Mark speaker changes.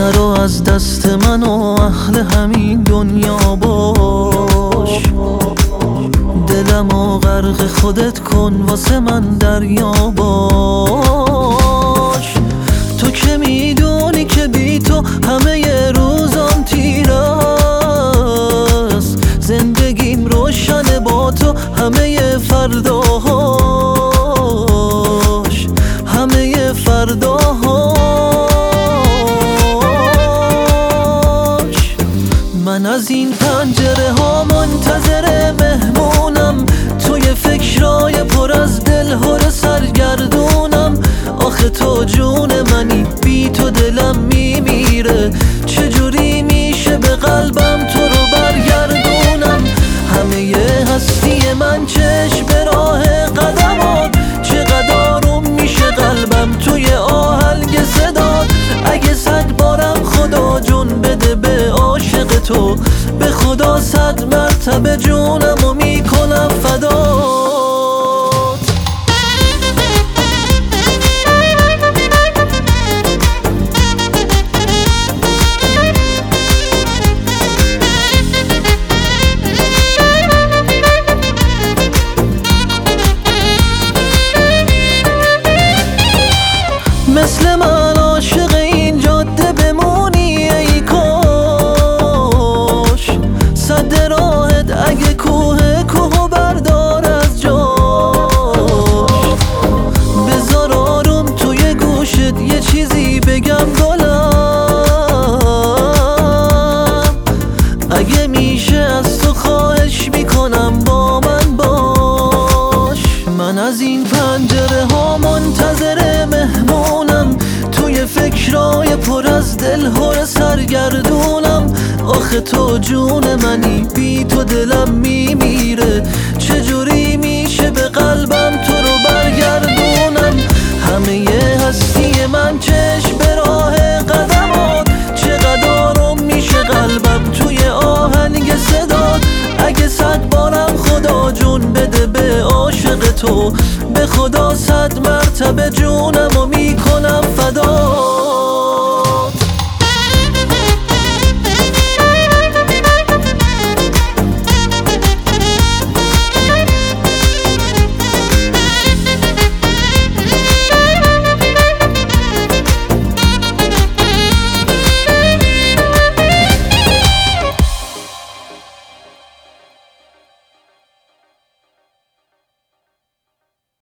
Speaker 1: نرو از دست من و اهل همین دنیا باش. دلمو غرق خودت کن واسه من دریا باش. تو که میدونی که بی تو همه ی روزام تیرست. زندگیم روشنه با تو همه ی فرداهاش، همه ی فرداهاش. من از این پنجره ها منتظر مهمونم، توی فکرای پر از دلهره سرگردونم. آخه تو جون منی، بی تو دلم میمیره. چجوری میشه به قلبم تو رو برگردونم؟ همه ی هستی من چشم به راه قدمات، چقدر آروم میشه قلبم توی آهنگ صدات. اگه 100 بارم خدا جون بده به عاشق تو، به خدا 100 مرتبه جونمو میکنم فدات. مثل من عاشق این جاده بمونی ای کاش. صد راهت اگه کوهو بردار از جاش. بذار آروم توی گوشت یه چیزی بگم گلم. اگه میشه از تو خواهش میکنم با من باش. من از این پنجره ها منتظر مهمونم، توی فکرای پر از دلهره سرگردونم. آخه تو جون منی، بی تو دلم میمیره. چجوری میشه به قلبم تو رو برگردونم؟ همه ی هستی من چشم به راه قدمات، چقدر آروم میشه قلبم توی آهنگ صدات. اگه 100 بارم خدا جون بده به عاشق تو، به خدا 100 مرتبه جونم